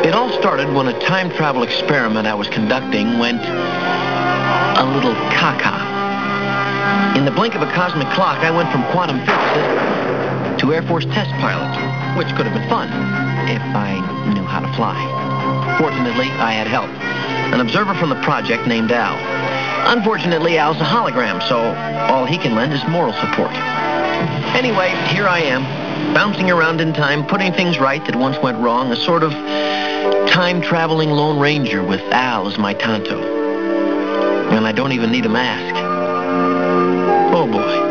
It all started when a time travel experiment I was conducting went a little caca. In the blink of a cosmic clock, I went from quantum physicist to Air Force test pilot, which could have been fun if I knew how to fly. Fortunately, I had help, an observer from the project named Al. Unfortunately, Al's a hologram, so all he can lend is moral support. Anyway, here I am, bouncing around in time, putting things right that once went wrong, a sort of time-traveling Lone Ranger with Al as my Tonto. And I don't even need a mask. Oh boy.